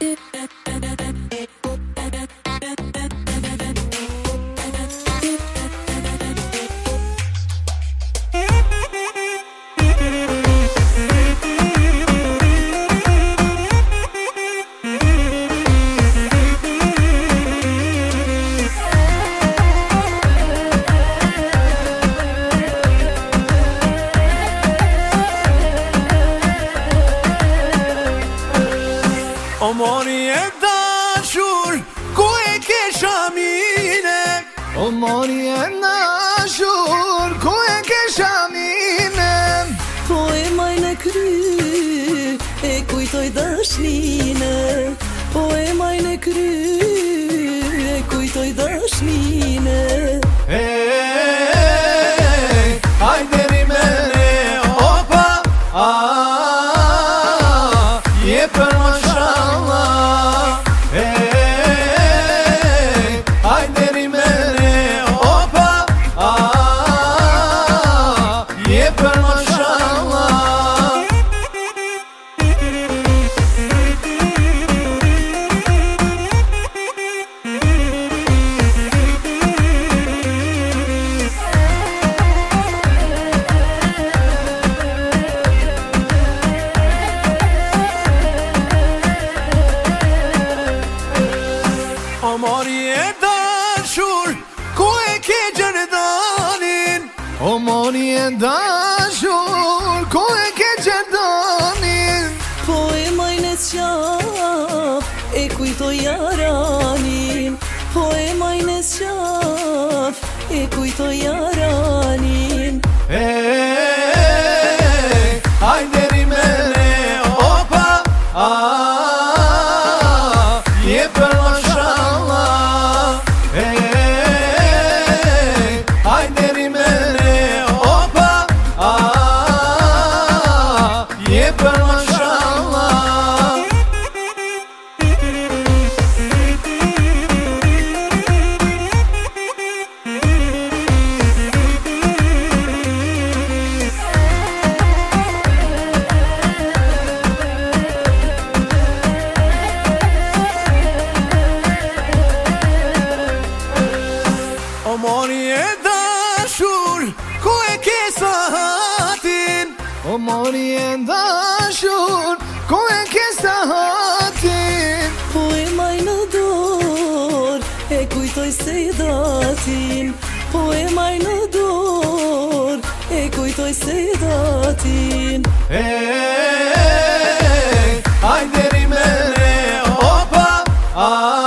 O mori e dashur, ku e kesha mine? O mori e dashur, ku e kesha mine? Po e maj në kry, e kujtoj dashnine. Po e maj në kry, e kujtoj dashnine. Hajde rimene, opa, je për mashallah. Hajde rimene, opa, je për mashallah. O mori e dashur, ku e ke gjerdanin? O mori e dashur, ku e ke gjerdanin? Po e maj në qaf, e kujtoj jaranin. Po e maj në qaf, e kujtoj jaranin. Hajde rimene, opa, je për mashallah. Hajde rimene, opa, je për mashallah. O mori e dashur, ku e ke sahatin? O mori e dashur, ku e ke sahatin? Po e maj në dor, e kujtoj se i datin. Po e maj në dor, e kujtoj se i datin. Hajde rimene, opa,